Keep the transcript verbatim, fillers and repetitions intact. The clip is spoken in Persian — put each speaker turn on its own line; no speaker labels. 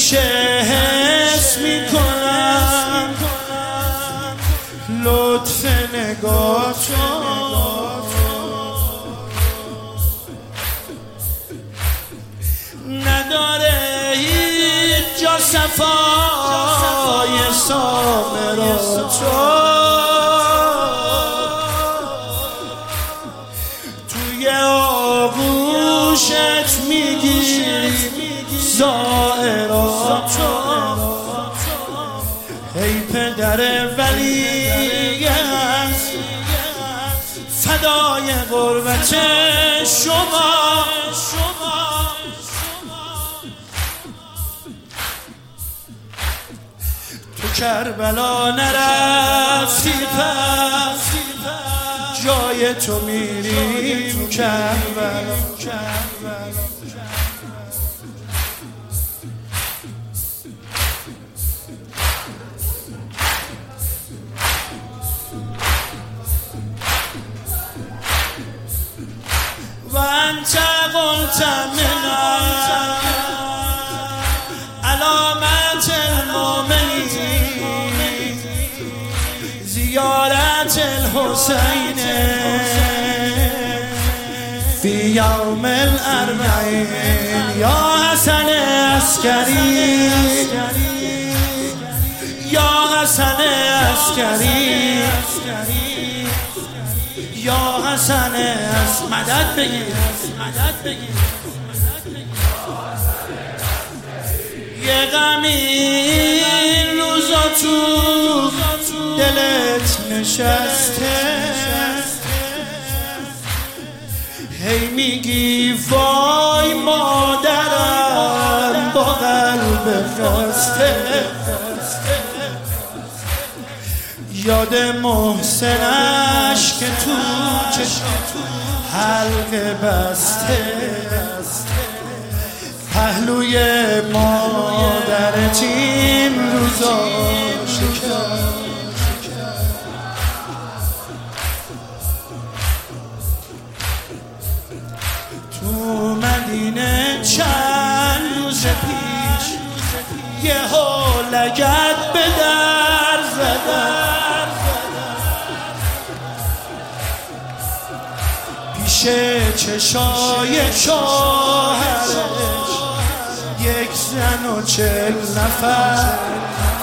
همیشه حس میکنم لطف نگاه تو نداره هیچ جا صفای سامراتو توی آغوشت میگیری زائراتو ای پدر ولی است فدای غربت شما تو کربلا نرفتی پس جای تو میریم کربلا وانت قلت منا علامت المؤمنین زیارت الحسین فی یوم الاربعین یا حسن عسکری یا حسن عسکری یا حسن از مدد بگیر مدد بگیر یه غمی این روزا تو دلت نشسته هی میگی وای مادرم با قلب خسته یاد محسنش که تو چشم حلقه بسته پهلوی مادرت این روزا شکر تو مدینه چند روز پیش یه لگد به در زدن پیش چشای شوهرش یک زن و چل نفر